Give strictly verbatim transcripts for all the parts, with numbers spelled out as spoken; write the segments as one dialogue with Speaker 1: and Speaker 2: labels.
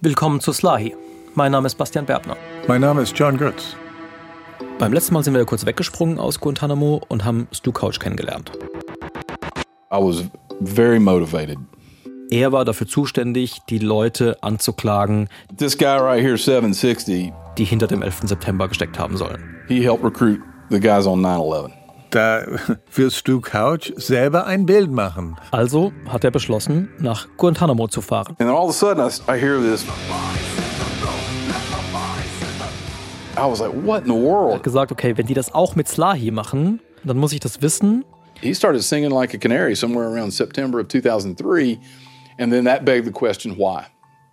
Speaker 1: Willkommen zu Slahi. Mein Name ist Bastian Berbner.
Speaker 2: Mein Name ist John Götz.
Speaker 1: Beim letzten Mal sind wir ja kurz weggesprungen aus Guantanamo und haben Stu Couch kennengelernt.
Speaker 3: I was very motivated.
Speaker 1: Er war dafür zuständig, die Leute anzuklagen,
Speaker 3: This guy right here, seven sixty,
Speaker 1: die hinter dem elften September gesteckt haben sollen.
Speaker 3: he helped recruit the guys on nine eleven.
Speaker 2: Da wirst Stu Couch selber ein Bild machen.
Speaker 1: Also hat er beschlossen, nach Guantanamo zu fahren.
Speaker 3: And then all of a sudden I, I hear this. I was like, what in the
Speaker 1: Er
Speaker 3: world?
Speaker 1: hat gesagt, okay, wenn die das auch mit Slahi machen, dann muss ich das wissen.
Speaker 3: He started singing like a canary somewhere around September of two thousand three. And then that begged the question, why?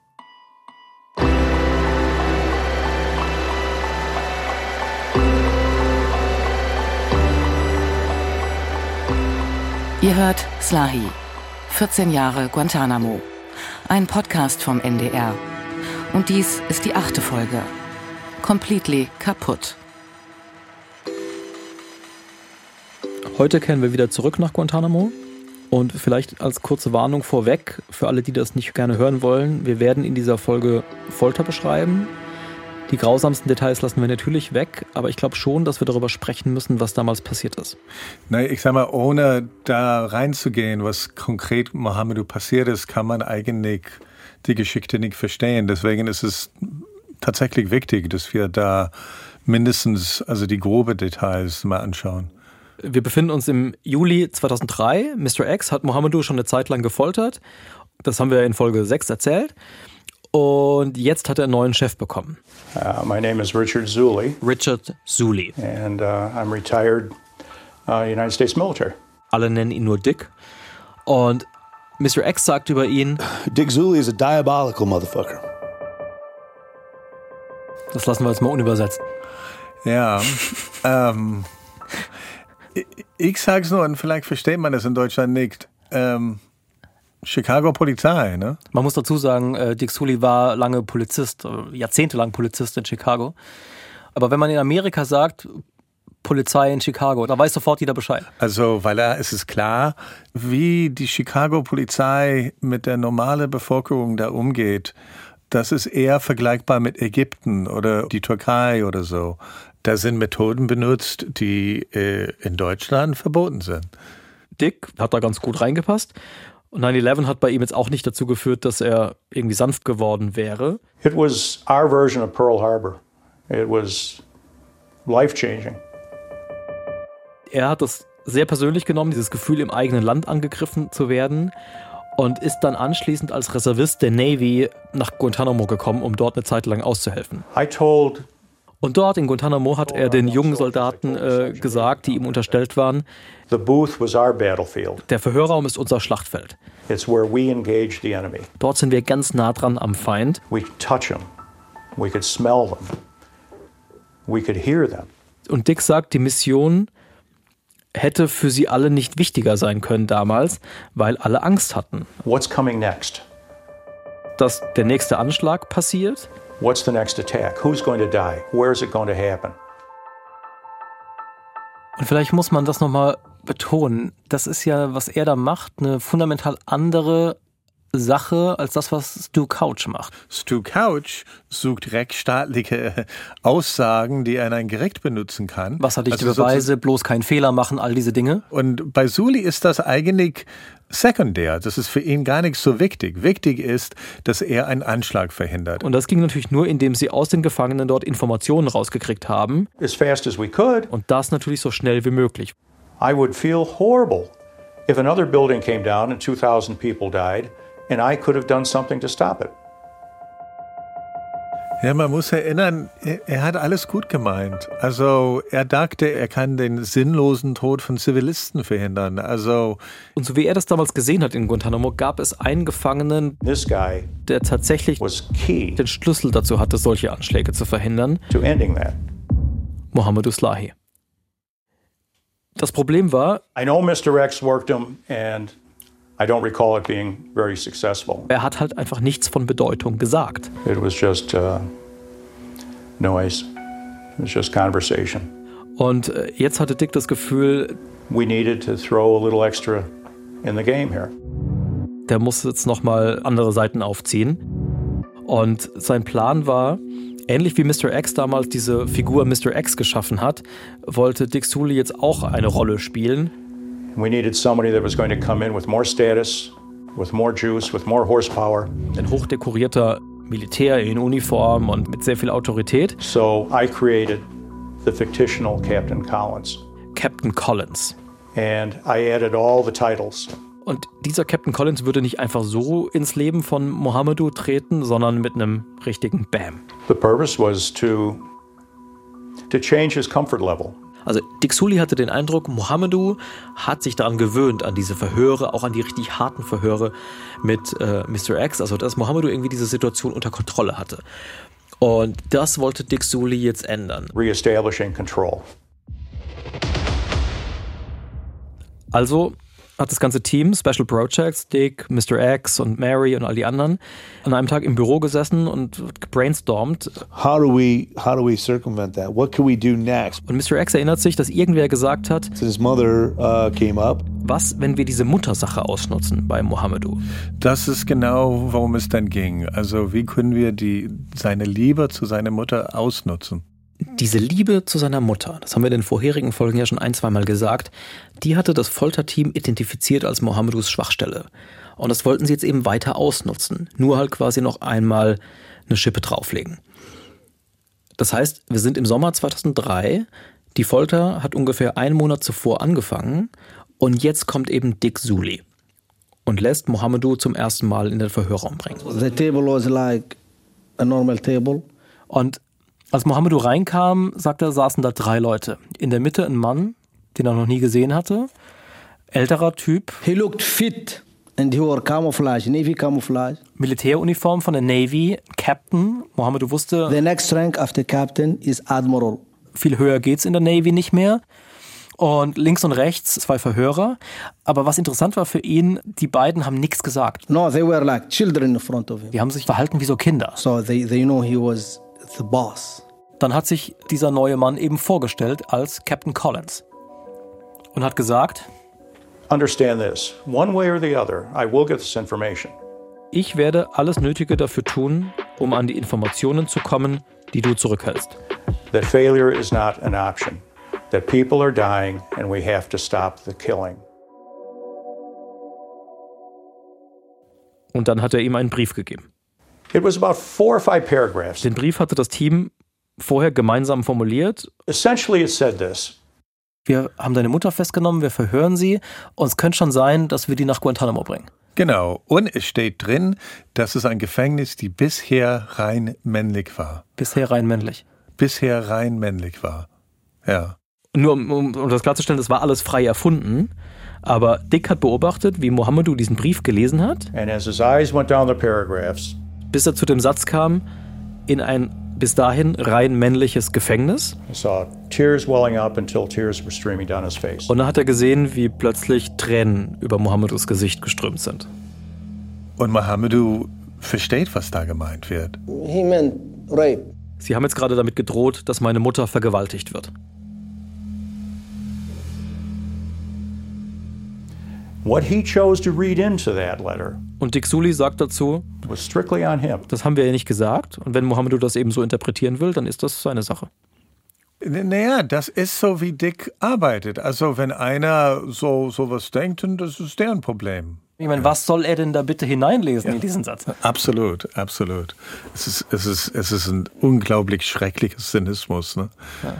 Speaker 4: Ihr hört Slahi, vierzehn Jahre Guantanamo, ein Podcast vom N D R. Und dies ist die achte Folge. Completely kaputt.
Speaker 1: Heute kehren wir wieder zurück nach Guantanamo. Und vielleicht als kurze Warnung vorweg, für alle, die das nicht gerne hören wollen, wir werden in dieser Folge Folter beschreiben. Die grausamsten Details lassen wir natürlich weg, aber ich glaube schon, dass wir darüber sprechen müssen, was damals passiert ist.
Speaker 2: Na, ich sag mal, ohne da reinzugehen, was konkret Mohamedou passiert ist, kann man eigentlich die Geschichte nicht verstehen. Deswegen ist es tatsächlich wichtig, dass wir da mindestens also die groben Details mal anschauen.
Speaker 1: Wir befinden uns im Juli zweitausenddrei. Mister X hat Mohamedou schon eine Zeit lang gefoltert. Das haben wir in Folge sechs erzählt. Und jetzt hat er einen neuen Chef bekommen.
Speaker 5: Uh, my name is Richard Zuley.
Speaker 1: Richard Zuley.
Speaker 5: And uh, I'm retired uh, United States military.
Speaker 1: Alle nennen ihn nur Dick. Und Mister X sagt über ihn,
Speaker 6: Dick Zuley is a diabolical motherfucker.
Speaker 1: Das lassen wir jetzt mal unübersetzt.
Speaker 2: Ja, ähm, ich, ich sag's nur, und vielleicht versteht man das in Deutschland nicht. Ähm, Chicago Polizei, ne?
Speaker 1: Man muss dazu sagen, äh, Dick Zuley war lange Polizist, äh, jahrzehntelang Polizist in Chicago. Aber wenn man in Amerika sagt, Polizei in Chicago, da weiß sofort jeder Bescheid.
Speaker 2: Also, weil da ist es klar, wie die Chicago Polizei mit der normalen Bevölkerung da umgeht. Das ist eher vergleichbar mit Ägypten oder die Türkei oder so. Da sind Methoden benutzt, die äh, in Deutschland verboten sind.
Speaker 1: Dick hat da ganz gut reingepasst. Und nine eleven hat bei ihm jetzt auch nicht dazu geführt, dass er irgendwie sanft geworden wäre.
Speaker 5: It was our version of Pearl Harbor. It was life-changing.
Speaker 1: Er hat das sehr persönlich genommen, dieses Gefühl, im eigenen Land angegriffen zu werden. Und ist dann anschließend als Reservist der Navy nach Guantanamo gekommen, um dort eine Zeit lang auszuhelfen.
Speaker 5: I told
Speaker 1: Und dort in Guantanamo hat er den jungen Soldaten äh, gesagt, die ihm unterstellt waren,
Speaker 5: the booth was our battlefield.
Speaker 1: der Verhörraum ist unser Schlachtfeld.
Speaker 5: It's where we engage the enemy.
Speaker 1: Dort sind wir ganz nah dran am Feind.
Speaker 5: We could touch them. We could smell them. We could hear them.
Speaker 1: Und Dick sagt, die Mission hätte für sie alle nicht wichtiger sein können damals, weil alle Angst hatten,
Speaker 5: What's coming next?
Speaker 1: dass der nächste Anschlag passiert.
Speaker 5: What's the next attack? Who's going to die? Where is it going to happen?
Speaker 1: Und vielleicht muss man das nochmal betonen. Das ist ja, was er da macht, eine fundamental andere Sache als das, was Stu Couch macht.
Speaker 2: Stu Couch sucht rechtsstaatliche Aussagen, die er in ein Gericht benutzen kann.
Speaker 1: Wasserdichte
Speaker 2: Also
Speaker 1: Beweise, bloß keinen Fehler machen, all diese Dinge.
Speaker 2: Und bei Zuley ist das eigentlich sekundär. Das ist für ihn gar nicht so wichtig. Wichtig ist, dass er einen Anschlag verhindert.
Speaker 1: Und das ging natürlich nur, indem sie aus den Gefangenen dort Informationen rausgekriegt haben.
Speaker 5: As fast as we could.
Speaker 1: Und das natürlich so schnell wie möglich.
Speaker 5: I would feel horrible if another building came down and two thousand people died and I could have done something to stop it.
Speaker 2: Ja, man muss erinnern, er, er hat alles gut gemeint. Also er dachte, er kann den sinnlosen Tod von Zivilisten verhindern. Also
Speaker 1: Und so wie er das damals gesehen hat in Guantanamo, gab es einen Gefangenen,
Speaker 5: This guy
Speaker 1: der tatsächlich
Speaker 5: was key
Speaker 1: den Schlüssel dazu hatte, solche Anschläge zu verhindern.
Speaker 5: to ending that.
Speaker 1: Mohamedou Slahi. Das Problem war,
Speaker 5: I know Mister X worked him and I don't recall it being very successful.
Speaker 1: er hat halt einfach nichts von Bedeutung gesagt.
Speaker 5: It was just uh, noise. It was just conversation.
Speaker 1: Und äh, jetzt hatte Dick das Gefühl,
Speaker 5: We needed to throw a little extra in the game here.
Speaker 1: der muss jetzt nochmal andere Seiten aufziehen. Und sein Plan war, ähnlich wie Mister X damals diese Figur Mister X geschaffen hat, wollte Dick Sully jetzt auch eine Rolle spielen.
Speaker 5: We needed somebody that was going to come in with more status, with more juice, with more horsepower.
Speaker 1: Ein hochdekorierter Militär in Uniform und mit sehr viel Autorität.
Speaker 5: So I created the fictional Captain Collins.
Speaker 1: Captain Collins.
Speaker 5: And I added all the titles.
Speaker 1: Und dieser Captain Collins würde nicht einfach so ins Leben von Mohamedou treten, sondern mit einem richtigen Bam.
Speaker 5: The purpose was to, to change his comfort level.
Speaker 1: Also Dick Sully hatte den Eindruck, Mohamedou hat sich daran gewöhnt, an diese Verhöre, auch an die richtig harten Verhöre mit äh, Mister X, also dass Mohamedou irgendwie diese Situation unter Kontrolle hatte. Und das wollte Dick Sully jetzt ändern.
Speaker 5: Reestablishing control.
Speaker 1: Also hat das ganze Team, Special Projects, Dick, Mister X und Mary und all die anderen, an einem Tag im Büro gesessen und gebrainstormt.
Speaker 6: How do we, how do we circumvent that? What can we do next?
Speaker 1: Und Mister X erinnert sich, dass irgendwer gesagt hat,
Speaker 6: So his mother uh, came up.
Speaker 1: Was, wenn wir diese Muttersache ausnutzen bei Mohamedou?
Speaker 2: Das ist genau, worum es dann ging. Also wie können wir die, seine Liebe zu seiner Mutter ausnutzen?
Speaker 1: Diese Liebe zu seiner Mutter, das haben wir in den vorherigen Folgen ja schon ein, zweimal gesagt, die hatte das Folterteam identifiziert als Mohamedous Schwachstelle. Und das wollten sie jetzt eben weiter ausnutzen. Nur halt quasi noch einmal eine Schippe drauflegen. Das heißt, wir sind im Sommer zweitausenddrei, die Folter hat ungefähr einen Monat zuvor angefangen und jetzt kommt eben Dick Sully und lässt Mohamedou zum ersten Mal in den Verhörraum bringen.
Speaker 7: The table was like a normal table.
Speaker 1: Und als Mohamedou reinkam, sagt er, saßen da drei Leute. In der Mitte ein Mann, den er noch nie gesehen hatte. Älterer Typ.
Speaker 7: He looked fit and he wore camouflage, navy camouflage.
Speaker 1: Militäruniform von der Navy, Captain. Mohamedou wusste,
Speaker 7: The next rank after captain is admiral.
Speaker 1: viel höher geht's in der Navy nicht mehr. Und links und rechts zwei Verhörer. Aber was interessant war für ihn, die beiden haben nichts gesagt.
Speaker 7: No, they were like children in front of him.
Speaker 1: Die haben sich verhalten wie so Kinder.
Speaker 7: So they, they know he was the boss.
Speaker 1: Dann hat sich dieser neue Mann eben vorgestellt als Captain Collins und hat gesagt,
Speaker 5: Understand this. One way or the other, I will get this information.
Speaker 1: ich werde alles Nötige dafür tun, um an die Informationen zu kommen, die du zurückhältst.
Speaker 5: That failure is not an option. That people are dying and we have to stop the killing.
Speaker 1: Und dann hat er ihm einen Brief gegeben.
Speaker 5: It was about four or five paragraphs.
Speaker 1: Den Brief hatte das Team vorher gemeinsam formuliert.
Speaker 5: Essentially it said this.
Speaker 1: Wir haben deine Mutter festgenommen, wir verhören sie und es könnte schon sein, dass wir die nach Guantanamo bringen.
Speaker 2: Genau. Und es steht drin, dass es ein Gefängnis, die bisher rein männlich war.
Speaker 1: Bisher rein männlich.
Speaker 2: Bisher rein männlich war. Ja.
Speaker 1: Nur um, um, um das klarzustellen, das war alles frei erfunden. Aber Dick hat beobachtet, wie Mohamedou diesen Brief gelesen hat.
Speaker 5: And as his eyes went down the paragraphs,
Speaker 1: Bis er zu dem Satz kam, in ein bis dahin rein männliches Gefängnis.
Speaker 5: I saw tears welling up until tears were streaming down his face.
Speaker 1: Und dann hat er gesehen, wie plötzlich Tränen über Mohamedous Gesicht geströmt sind.
Speaker 2: Und Mohamedou versteht, was da gemeint wird.
Speaker 7: He meant rape.
Speaker 1: Sie haben jetzt gerade damit gedroht, dass meine Mutter vergewaltigt wird.
Speaker 5: What he chose to read into that letter
Speaker 1: Und Dick Sully sagt dazu,
Speaker 5: was strictly on him.
Speaker 1: das haben wir ja nicht gesagt. Und wenn Mohamedou das eben so interpretieren will, dann ist das seine Sache.
Speaker 2: Naja, das ist so, wie Dick arbeitet. Also wenn einer so sowas denkt, dann das ist deren Problem.
Speaker 1: Ich meine, was soll er denn da bitte hineinlesen in diesen Satz?
Speaker 2: Absolut, absolut. Es ist, es ist, es ist ein unglaublich schreckliches Zynismus. Ne?
Speaker 1: Ja.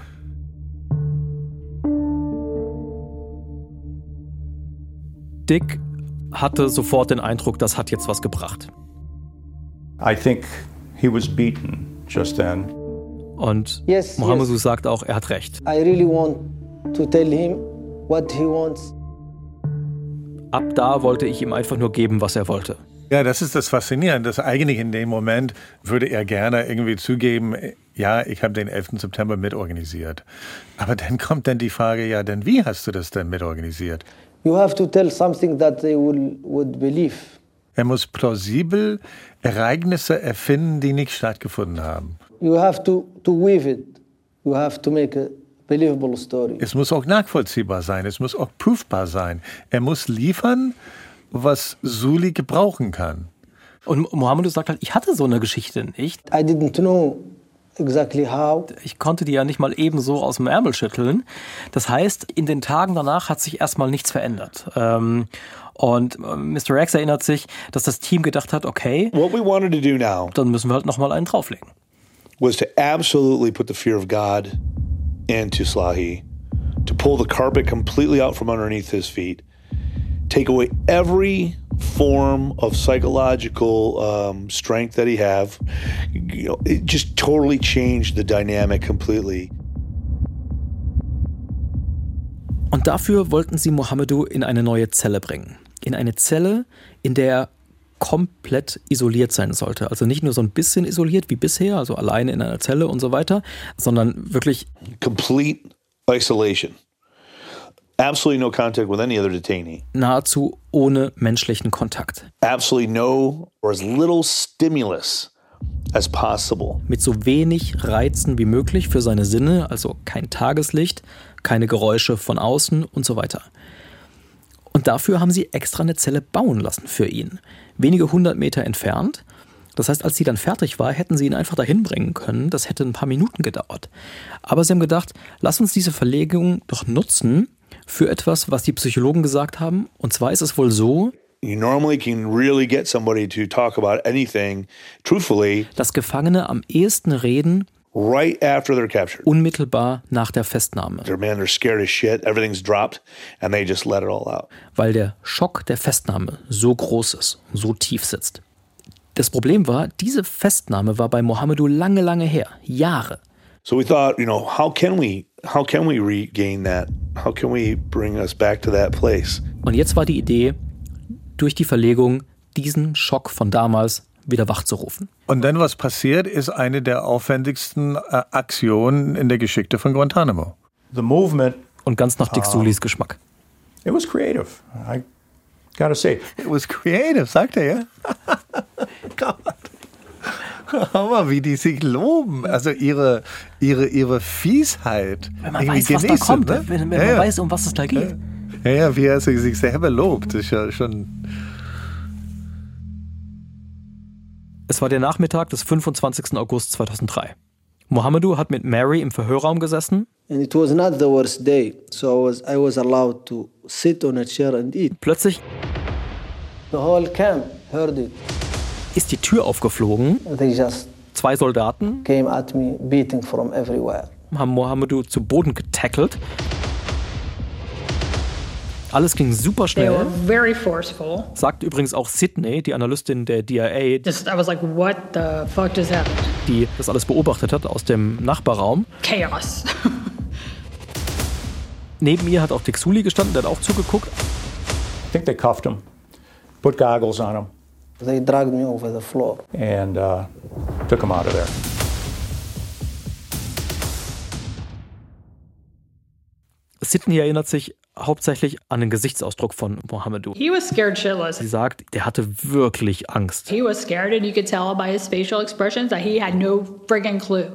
Speaker 1: Dick hatte sofort den Eindruck, das hat jetzt was gebracht.
Speaker 5: I think he was beaten just then.
Speaker 1: Und
Speaker 7: Yes,
Speaker 1: Mohamedou
Speaker 7: yes.
Speaker 1: sagt auch, er hat recht.
Speaker 7: I really want to tell him what he wants.
Speaker 1: Ab da wollte ich ihm einfach nur geben, was er wollte.
Speaker 2: Ja, das ist das Faszinierende. Das eigentlich in dem Moment würde er gerne irgendwie zugeben, ja, ich habe den elften September mitorganisiert. Aber dann kommt dann die Frage, ja, denn wie hast du das denn mitorganisiert?
Speaker 7: You have to tell something that they will, would believe.
Speaker 2: Er muss plausibel Ereignisse erfinden, die nicht stattgefunden haben.
Speaker 7: You have to, to weave it. You have to make a believable story.
Speaker 2: Es muss auch nachvollziehbar sein, es muss auch prüfbar sein. Er muss liefern, was Sully gebrauchen kann.
Speaker 1: Und Mohamedou sagt halt, ich hatte so eine Geschichte nicht.
Speaker 7: I didn't know exactly how.
Speaker 1: Ich konnte die ja nicht mal ebenso aus dem Ärmel schütteln. Das heißt, in den Tagen danach hat sich erstmal nichts verändert. Ähm, und Mister X erinnert sich, dass das Team gedacht hat, okay,
Speaker 6: What we wanted to do now
Speaker 1: dann müssen wir halt nochmal einen drauflegen.
Speaker 6: was to absolutely put the fear of God into Slahi, to pull the carpet completely out from underneath his feet, take away every form of psychological um, strength that he have. You know, it just totally changed the dynamic completely.
Speaker 1: Und dafür wollten sie Mohamedou in eine neue Zelle bringen. In eine Zelle, in der er komplett isoliert sein sollte. Also nicht nur so ein bisschen isoliert wie bisher, also alleine in einer Zelle und so weiter, sondern wirklich
Speaker 6: Complete isolation. Absolutely no contact with any other detainee.
Speaker 1: nahezu ohne menschlichen Kontakt.
Speaker 6: Absolutely no or as little stimulus as possible.
Speaker 1: Mit so wenig Reizen wie möglich für seine Sinne, also kein Tageslicht, keine Geräusche von außen und so weiter. Und dafür haben sie extra eine Zelle bauen lassen für ihn. Wenige hundert Meter entfernt. Das heißt, als sie dann fertig war, hätten sie ihn einfach dahin bringen können. Das hätte ein paar Minuten gedauert. Aber sie haben gedacht, lass uns diese Verlegung doch nutzen für etwas, was die Psychologen gesagt haben. Und zwar ist es wohl so,
Speaker 6: You normally can really get somebody to talk about anything truthfully
Speaker 1: dass Gefangene am ehesten reden
Speaker 6: right after they're captured.
Speaker 1: unmittelbar nach der Festnahme,
Speaker 6: They're, man, they're scared as shit. Everything's dropped and they just let it all out.
Speaker 1: weil der Schock der Festnahme so groß ist, so tief sitzt. Das Problem war, diese Festnahme war bei Mohamedou lange, lange her, Jahre.
Speaker 6: So we thought, you know, how can we how can we regain that? How can we bring us back to that place?
Speaker 1: Und jetzt war die Idee, durch die Verlegung diesen Schock von damals wieder wachzurufen.
Speaker 2: Und dann, was passiert, ist eine der aufwendigsten äh, Aktionen in der Geschichte von Guantanamo.
Speaker 5: The movement,
Speaker 1: Und ganz nach Dick Sulis Geschmack.
Speaker 5: it was creative. I gotta say.
Speaker 2: It was creative, sagt er, ja? Gott. Aber wie die sich loben, also ihre, ihre, ihre Fiesheit.
Speaker 1: Wenn man
Speaker 2: irgendwie
Speaker 1: weiß, was da
Speaker 2: genießen,
Speaker 1: kommt,
Speaker 2: ne?
Speaker 1: wenn, wenn
Speaker 2: ja,
Speaker 1: man
Speaker 2: ja.
Speaker 1: weiß, um was es da geht.
Speaker 2: Ja, ja, wie er sich selber lobt, ist ja schon.
Speaker 1: Es war der Nachmittag des fünfundzwanzigsten August zweitausenddrei. Mohamedou hat mit Mary im Verhörraum gesessen.
Speaker 7: And it was not the worst day, so I was, I was allowed to sit on a chair and eat.
Speaker 1: Plötzlich
Speaker 7: The whole camp heard it.
Speaker 1: ist die Tür aufgeflogen.
Speaker 7: They just
Speaker 1: Zwei Soldaten
Speaker 7: came at me, beating from everywhere.
Speaker 1: haben Mohamedou zu Boden getackelt. Alles ging super
Speaker 8: They were
Speaker 1: schnell.
Speaker 8: very forceful.
Speaker 1: Sagt übrigens auch Sydney, die Analystin der D I A,
Speaker 8: Just, I was like, what the fuck just happened?
Speaker 1: die das alles beobachtet hat aus dem Nachbarraum.
Speaker 8: Chaos.
Speaker 1: Neben ihr hat auch Dick Suli gestanden, der hat auch zugeguckt.
Speaker 5: I think they cuffed him, put goggles on him,
Speaker 7: They dragged me over the floor.
Speaker 5: and uh, took him out of there.
Speaker 1: Sydney erinnert sich hauptsächlich an den Gesichtsausdruck von Mohamedou.
Speaker 8: He was scared shitless.
Speaker 1: Sie sagt, der hatte wirklich Angst.
Speaker 8: He was scared, and you could tell by his facial expressions that he had no friggin' clue.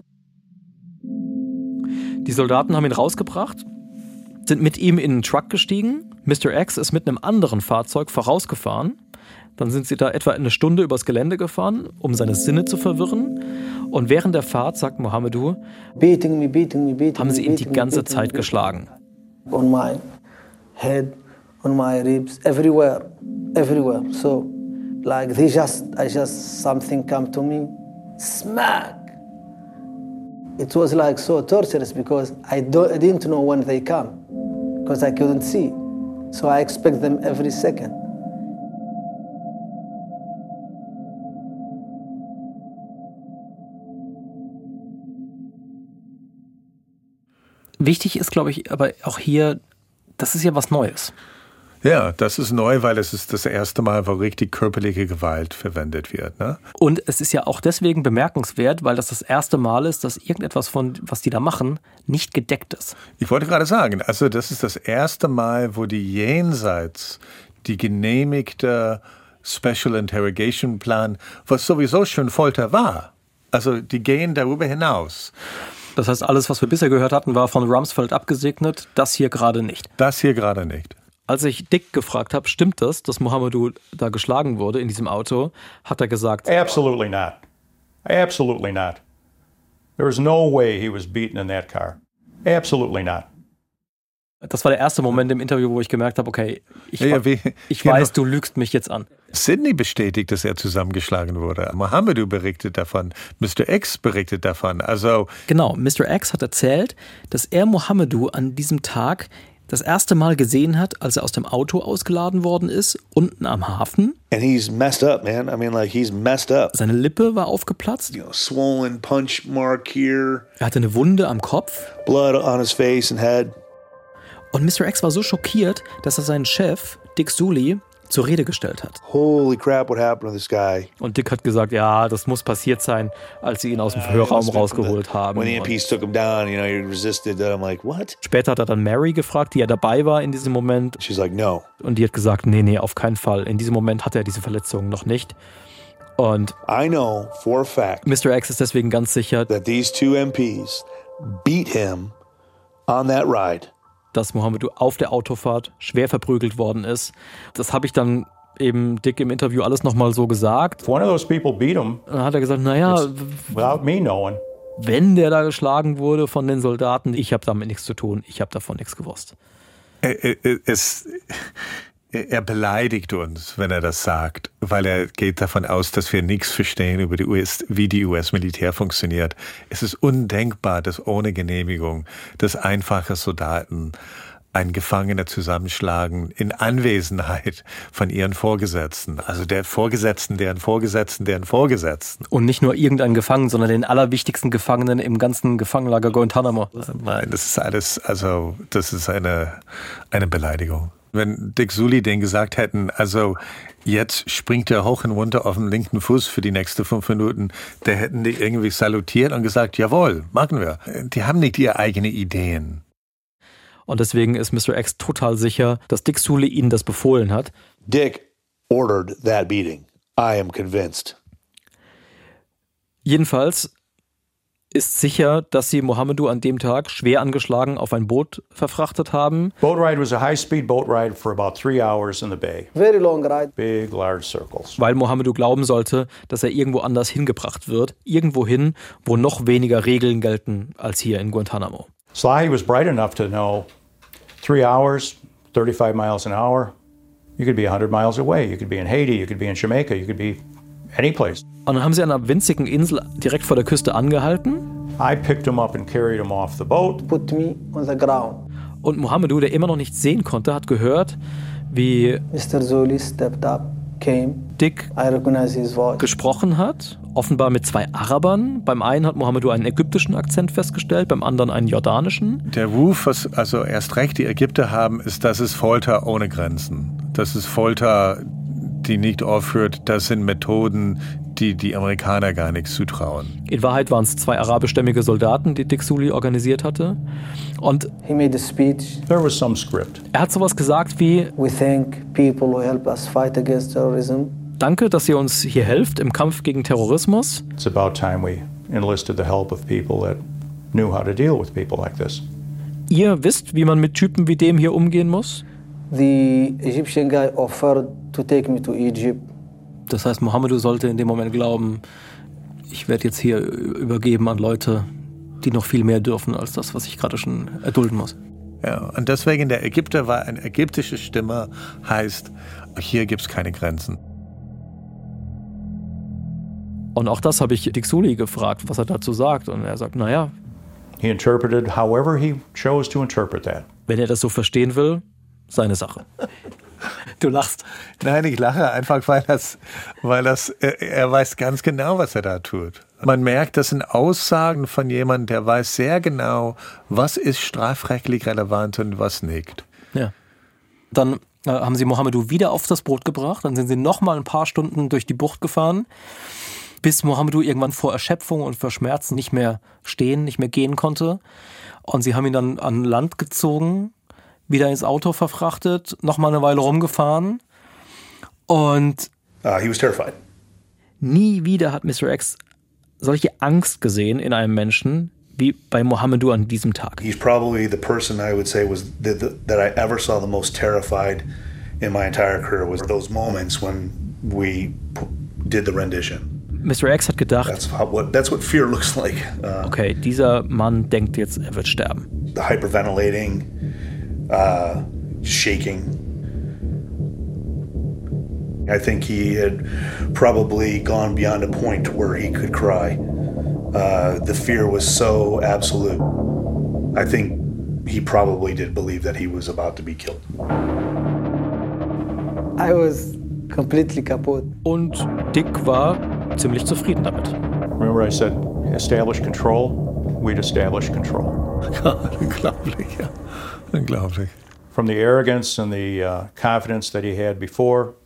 Speaker 1: Die Soldaten haben ihn rausgebracht, sind mit ihm in einen Truck gestiegen. Mister X ist mit einem anderen Fahrzeug vorausgefahren. Dann sind sie da etwa eine Stunde übers Gelände gefahren, um seine Sinne zu verwirren. Und während der Fahrt, sagt Mohamedou,
Speaker 7: Beating me, beating me, beating
Speaker 1: haben
Speaker 7: me,
Speaker 1: sie ihn die
Speaker 7: beating me,
Speaker 1: ganze
Speaker 7: beating me,
Speaker 1: Zeit
Speaker 7: beating
Speaker 1: geschlagen.
Speaker 7: me. On my head, on my ribs, everywhere, everywhere. So, like they just, I just, something come to me, smack. It was like so torturous because I, don't, I didn't know when they come, because I couldn't see. So I expect them every second.
Speaker 1: Wichtig ist, glaube ich, aber auch hier, das ist ja was Neues.
Speaker 2: Ja, das ist neu, weil es ist das erste Mal, wo richtig körperliche Gewalt verwendet wird. Ne?
Speaker 1: Und es ist ja auch deswegen bemerkenswert, weil das das erste Mal ist, dass irgendetwas von, was die da machen, nicht gedeckt ist.
Speaker 2: Ich wollte gerade sagen, also das ist das erste Mal, wo die jenseits die genehmigte Special Interrogation Plan, was sowieso schon Folter war. Also die gehen darüber hinaus.
Speaker 1: Das heißt, alles, was wir bisher gehört hatten, war von Rumsfeld abgesegnet, das hier gerade nicht.
Speaker 2: Das hier gerade nicht.
Speaker 1: Als ich Dick gefragt habe, stimmt das, dass Mohamedou da geschlagen wurde in diesem Auto, hat er gesagt,
Speaker 5: Absolutely not. Absolutely not. There is no way he was beaten in that car. Absolutely not.
Speaker 1: Das war der erste Moment im Interview, wo ich gemerkt habe, okay, ich,
Speaker 2: Ja, wie,
Speaker 1: ich
Speaker 2: genau.
Speaker 1: weiß, du lügst mich jetzt an.
Speaker 2: Sidney bestätigt, dass er zusammengeschlagen wurde. Mohamedou berichtet davon. Mister X berichtet davon. Also
Speaker 1: Genau, Mister X hat erzählt, dass er Mohamedou an diesem Tag das erste Mal gesehen hat, als er aus dem Auto ausgeladen worden ist, unten am Hafen.
Speaker 6: And he's messed up, man. I mean, like, he's messed up.
Speaker 1: Seine Lippe war aufgeplatzt.
Speaker 6: You know, swollen punch mark here,
Speaker 1: Er hatte eine Wunde am Kopf.
Speaker 6: blood on his face and head.
Speaker 1: Und Mister X war so schockiert, dass er seinen Chef, Dick Sully, zur Rede gestellt hat.
Speaker 6: Holy crap, what happened to this guy?
Speaker 1: Und Dick hat gesagt, ja, das muss passiert sein, als sie ihn aus dem Verhörraum rausgeholt haben.
Speaker 6: When the
Speaker 1: Und
Speaker 6: M Ps took him down, you know, he resisted. I'm like, what?
Speaker 1: später hat er dann Mary gefragt, die ja dabei war in diesem Moment.
Speaker 6: She's like, no.
Speaker 1: Und die hat gesagt, nee, nee, auf keinen Fall. In diesem Moment hatte er diese Verletzungen noch nicht. Und
Speaker 6: I know for a fact
Speaker 1: Mister X ist deswegen ganz sicher,
Speaker 6: that these two M Ps beat him on that ride.
Speaker 1: dass Mohamedou auf der Autofahrt schwer verprügelt worden ist. Das habe ich dann eben Dick im Interview alles nochmal so gesagt.
Speaker 5: If one of those people beat him,
Speaker 1: Dann hat er gesagt, naja,
Speaker 5: without me knowing,
Speaker 1: wenn der da geschlagen wurde von den Soldaten, ich habe damit nichts zu tun, ich habe davon nichts gewusst.
Speaker 2: es, er beleidigt uns, wenn er das sagt, weil er geht davon aus, dass wir nichts verstehen über die U S, wie die U S-Militär funktioniert. Es ist undenkbar, dass ohne Genehmigung, dass einfache Soldaten einen Gefangenen zusammenschlagen in Anwesenheit von ihren Vorgesetzten. Also der Vorgesetzten, deren Vorgesetzten, deren Vorgesetzten.
Speaker 1: Und nicht nur irgendeinen Gefangenen, sondern den allerwichtigsten Gefangenen im ganzen Gefangenenlager Guantanamo.
Speaker 2: Nein, das ist alles, also das ist eine, eine Beleidigung. Wenn Dick Sully den gesagt hätten, also jetzt springt er hoch und runter auf den linken Fuß für die nächsten fünf Minuten, da hätten die irgendwie salutiert und gesagt, jawohl, machen wir. Die haben nicht ihre eigenen Ideen.
Speaker 1: Und deswegen ist Mister X total sicher, dass Dick Sully ihnen das befohlen hat.
Speaker 6: Dick ordered that beating. I am convinced.
Speaker 1: Jedenfalls ist sicher, dass sie Mohamedou an dem Tag schwer angeschlagen auf ein Boot verfrachtet haben.
Speaker 5: boat ride was a high-speed boat ride for about three hours in the bay.
Speaker 7: Very long ride.
Speaker 5: Big, large circles.
Speaker 1: Weil Mohamedou glauben sollte, dass er irgendwo anders hingebracht wird. Irgendwo hin, wo noch weniger Regeln gelten als hier in Guantanamo.
Speaker 5: Slahi was bright enough to know three hours, thirty-five miles an hour, you could be one hundred miles away. You could be in Haiti, you could be in Jamaica, you could be any place.
Speaker 1: Und dann haben sie an einer winzigen Insel direkt vor der Küste angehalten.
Speaker 5: I picked him up and carried him off the boat.
Speaker 7: Put me on the ground.
Speaker 1: Und Mohamedou, der immer noch nichts sehen konnte, hat gehört, wie
Speaker 7: Mister Sully stepped up, came.
Speaker 1: Dick
Speaker 7: I recognize his voice.
Speaker 1: gesprochen hat, offenbar mit zwei Arabern. Beim einen hat Mohamedou einen ägyptischen Akzent festgestellt, beim anderen einen jordanischen.
Speaker 2: Der Ruf, was also erst recht die Ägypter haben, ist, das ist Folter ohne Grenzen. Das ist Folter, die nicht aufhört. Das sind Methoden, die die Amerikaner gar nichts zutrauen.
Speaker 1: In Wahrheit waren es zwei arabischstämmige Soldaten, die Dick Sully organisiert hatte. Und
Speaker 7: He made a speech.
Speaker 5: There was some script.
Speaker 1: er hat sowas gesagt wie,
Speaker 7: We thank people who help us fight against terrorism.
Speaker 1: danke, dass ihr uns hier helft im Kampf gegen Terrorismus.
Speaker 5: It's about time we enlisted the help of people that knew how to deal with people like this.
Speaker 1: Ihr wisst, wie man mit Typen wie dem hier umgehen muss.
Speaker 7: The Egyptian guy offered to take me to Egypt.
Speaker 1: Das heißt, Mohamedou sollte in dem Moment glauben, ich werde jetzt hier übergeben an Leute, die noch viel mehr dürfen als das, was ich gerade schon erdulden muss.
Speaker 2: Ja, und deswegen der Ägypter war eine ägyptische Stimme, heißt, hier gibt es keine Grenzen.
Speaker 1: Und auch das habe ich Dick Sully gefragt, was er dazu sagt. Und er sagt, naja,
Speaker 5: He interpreted however he chose to interpret that.
Speaker 1: wenn er das so verstehen will, seine Sache. Du lachst.
Speaker 2: Nein, ich lache einfach, weil das, weil das, er, er weiß ganz genau, was er da tut. Man merkt, das sind Aussagen von jemandem, der weiß sehr genau, was ist strafrechtlich relevant und was nicht.
Speaker 1: Ja. Dann äh, haben sie Mohamedou wieder auf das Boot gebracht. Dann sind sie noch mal ein paar Stunden durch die Bucht gefahren, bis Mohamedou irgendwann vor Erschöpfung und vor Schmerzen nicht mehr stehen, nicht mehr gehen konnte. Und sie haben ihn dann an Land gezogen, wieder ins Auto verfrachtet, noch mal eine Weile rumgefahren. Und
Speaker 6: Uh, he was terrified.
Speaker 1: nie wieder hat Mister X solche Angst gesehen in einem Menschen wie bei Mohamedou an diesem Tag.
Speaker 6: He's probably the person I would say was the, the, that I ever saw the most terrified in my entire career was those moments when we did the rendition.
Speaker 1: Mister X hat gedacht,
Speaker 6: that's, how, what, that's what fear looks like. Uh,
Speaker 1: okay, dieser Mann denkt jetzt, er wird sterben.
Speaker 6: The hyperventilating, uh, shaking. I think he had probably gone beyond a point where he could cry. Uh, the fear was so absolute. I think he probably did believe that he was about to be killed.
Speaker 7: I was completely kaputt.
Speaker 1: Und Dick war ziemlich zufrieden damit.
Speaker 5: Remember I said, establish control? We'd establish control.
Speaker 2: Unglaublich, ja. Unglaublich.
Speaker 5: From the arrogance and the uh, confidence that he had before,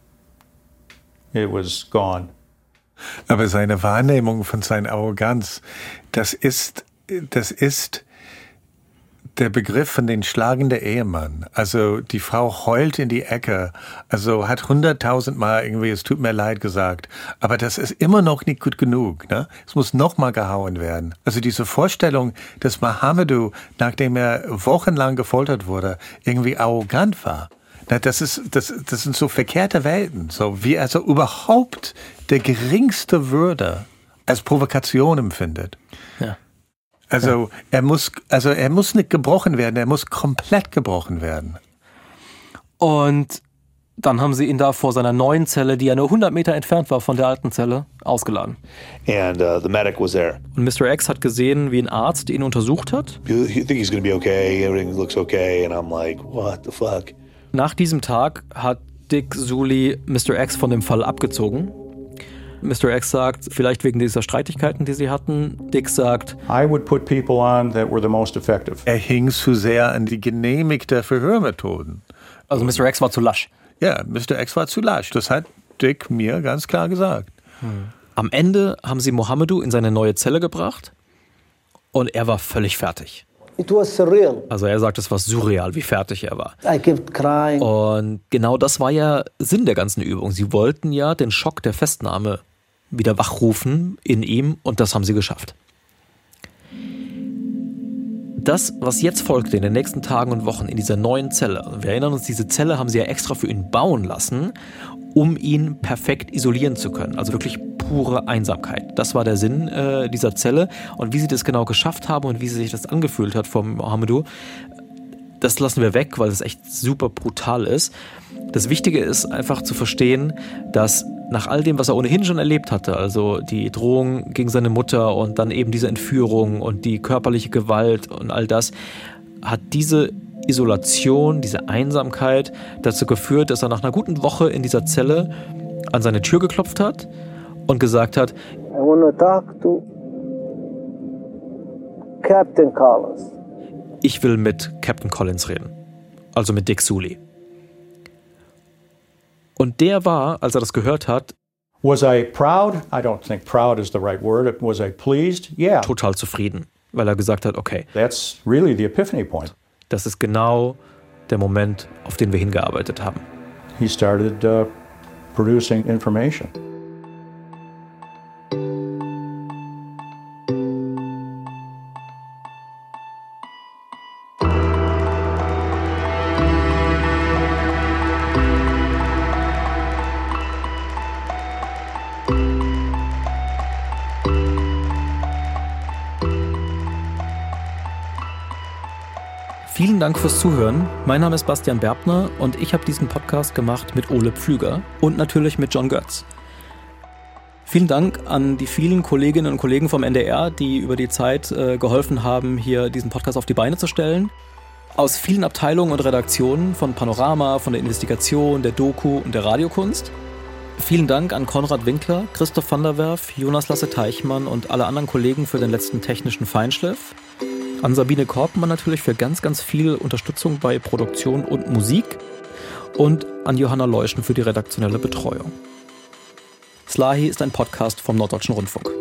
Speaker 5: it was gone.
Speaker 2: Aber seine Wahrnehmung von seiner Arroganz, das ist, das ist der Begriff von den schlagenden Ehemann. Also die Frau heult in die Ecke, also hat hunderttausendmal irgendwie, es tut mir leid gesagt. Aber das ist immer noch nicht gut genug, ne? Es muss nochmal gehauen werden. Also diese Vorstellung, dass Mohamedou, nachdem er wochenlang gefoltert wurde, irgendwie arrogant war. Das ist, das, das sind so verkehrte Welten. So wie er so überhaupt der geringste Würde als Provokation empfindet.
Speaker 1: Ja.
Speaker 2: Also ja. er muss, also er muss nicht gebrochen werden, er muss komplett gebrochen werden.
Speaker 1: Und dann haben sie ihn da vor seiner neuen Zelle, die ja nur hundert Meter entfernt war von der alten Zelle, ausgeladen.
Speaker 6: And uh, the medic was there.
Speaker 1: Und Mister X hat gesehen, wie ein Arzt ihn untersucht hat.
Speaker 6: You, you think he's gonna be okay? Everything looks okay. And I'm like, what the fuck?
Speaker 1: Nach diesem Tag hat Dick Zuli Mister X von dem Fall abgezogen. Mister X sagt, vielleicht wegen dieser Streitigkeiten, die sie hatten. Dick sagt,
Speaker 5: I would put people on that were the most effective.
Speaker 2: Er hing zu sehr an die genehmigten Verhörmethoden.
Speaker 1: Also Mister X war zu lasch.
Speaker 2: Ja, Mister X war zu lasch. Das hat Dick mir ganz klar gesagt.
Speaker 1: Hm. Am Ende haben sie Mohamedou in seine neue Zelle gebracht und er war völlig fertig.
Speaker 7: It was surreal.
Speaker 1: Also er sagt, es war surreal, wie fertig er war.
Speaker 7: I kept crying.
Speaker 1: Und genau das war ja Sinn der ganzen Übung. Sie wollten ja den Schock der Festnahme wieder wachrufen in ihm und das haben sie geschafft. Das, was jetzt folgte in den nächsten Tagen und Wochen in dieser neuen Zelle, wir erinnern uns, diese Zelle haben sie ja extra für ihn bauen lassen, um ihn perfekt isolieren zu können. Also wirklich pure Einsamkeit. Das war der Sinn äh, dieser Zelle. Und wie sie das genau geschafft haben und wie sich das angefühlt hat vom Mohamedou, das lassen wir weg, weil es echt super brutal ist. Das Wichtige ist einfach zu verstehen, dass nach all dem, was er ohnehin schon erlebt hatte, also die Drohung gegen seine Mutter und dann eben diese Entführung und die körperliche Gewalt und all das, hat diese Isolation, diese Einsamkeit dazu geführt, dass er nach einer guten Woche in dieser Zelle an seine Tür geklopft hat und gesagt hat,
Speaker 7: I want to talk to Captain Collins.
Speaker 1: Ich will mit Captain Collins reden, also mit Dick Zuli. Und der war, als er das gehört hat,
Speaker 5: Was I proud? I don't think proud is the right word. Was I pleased? Yeah.
Speaker 1: Total zufrieden, weil er gesagt hat, okay.
Speaker 5: That's really the epiphany point.
Speaker 1: Das ist genau der Moment, auf den wir hingearbeitet haben.
Speaker 5: He started uh, producing information.
Speaker 1: Vielen Dank fürs Zuhören. Mein Name ist Bastian Berbner und ich habe diesen Podcast gemacht mit Ole Pflüger und natürlich mit John Götz. Vielen Dank an die vielen Kolleginnen und Kollegen vom N D R, die über die Zeit äh, geholfen haben, hier diesen Podcast auf die Beine zu stellen. Aus vielen Abteilungen und Redaktionen, von Panorama, von der Investigation, der Doku und der Radiokunst. Vielen Dank an Konrad Winkler, Christoph van der Werf, Jonas Lasse-Teichmann und alle anderen Kollegen für den letzten technischen Feinschliff. An Sabine Korpmann natürlich für ganz, ganz viel Unterstützung bei Produktion und Musik und an Johanna Leuschen für die redaktionelle Betreuung. Slahi ist ein Podcast vom Norddeutschen Rundfunk.